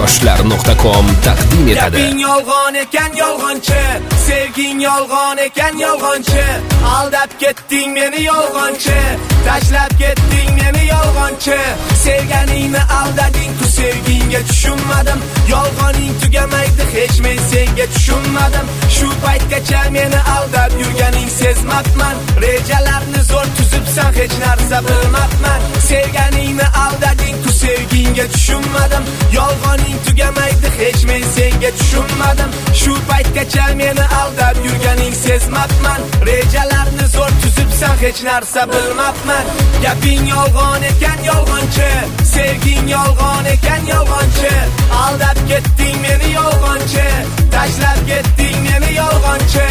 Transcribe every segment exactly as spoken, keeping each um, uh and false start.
qushlar nuqta com taqdim etadi. Gaping yolg'on ekan yolg'onchi, sevging yolg'on ekan yolg'onchi, aldab ketding meni yolg'onchi, tashlab ketding meni yolg'onchi, sevganingni aldading ku sevgingga tushunmadim, yolg'oning tugamaydi hech men senga tushunmadim, shu paytgacha meni aldab yurganing sezmabman, rejalarni zo'r tuzibsan hech narsa bilmabman, sevganingni aldading ku sevgingga tushunmadim, yolg'oning tugamaydi hech men senga tushunmadim, shu paytgacha meni aldab yurganing sezmabman, rejalarni zo'r tuzibsan hech narsa bilmabman. Gaping yolg'on ekan yolg'onchi, sevging yolg'on ekan yolg'onchi, aldab ketding meni yolg'onchi, tashlab ketding meni yolg'onchi.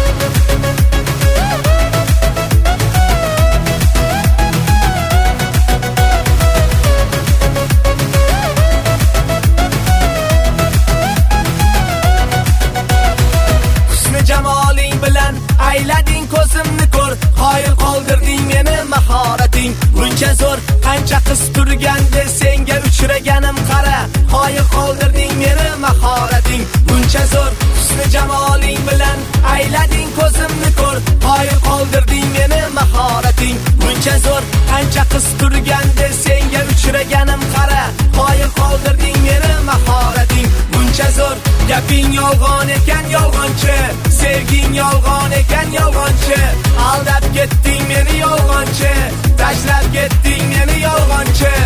Jamoling bilan aylading ko'zimni ko'r, qoyil qoldirding meni mahorating buncha zo'r, qancha qiz turganda senga uchraganim qara, qoyil qoldirding meni mahorating buncha zo'r, husni jamoling bilan aylading ko'zimni ko'r, qoyil qoldirding meni mahorating buncha zo'r, qancha qiz turganda senga uchraganim qara, qoyil qoldirding meni mahorating buncha zo'r. Gaping yolg'on ekan yolg'onchi, sevging yolg'on ekan yolg'onchi, aldab ketding meni yolg'onchi, tashlab ketding meni yolg'onchi.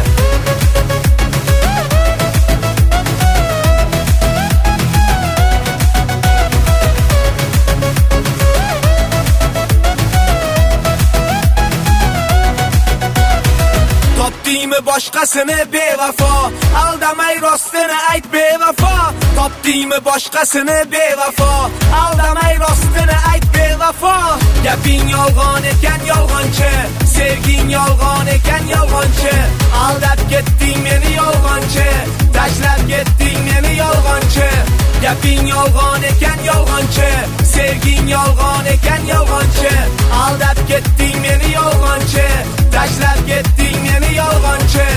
Topdingmi boshqasini bevafo, aldamay rostini ayt bevafo, topdingmi boshqasini bevafo, aldamay rostini ayt bevafo. Gaping yolg'on ekan yolg'onchi, sevging yolg'on ekan yolg'onchi, aldab ketding meni yolg'onchi, tashlab ketding meni yolg'onchi. Gaping yolg'on ekan yolg'onchi, sevging yolg'on ekan yolg'onchi, aldab ketding meni yolg'onchi, tashlab ketding meni yolg'onchi.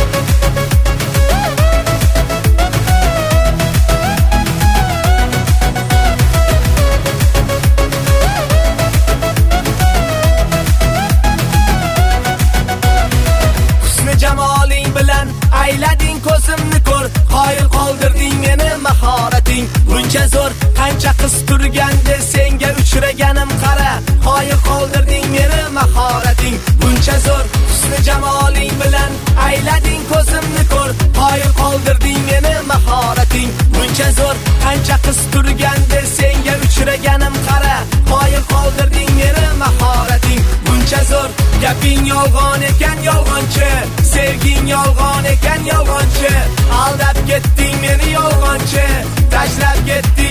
Jamoling bilan aylading ko'zimni ko'r, qoyil qoldirding meni mahorating buncha zo'r, qancha qiz turganda senga uchraganim qara, qoyil qoldirding meni mahorating buncha zo'r, husni jamoling bilan aylading ko'zimni ko'r, qoyil qoldirding meni mahorating buncha zo'r, qancha qiz turganda senga uchraganim qara, qoyil qoldirding meni mahorating buncha zo'r. Gaping yolg'on ekan yolg'onchi, sevging yolg'on ekan yolg'onchi, aldab ketding meni yolg'onchi, tashlab ketding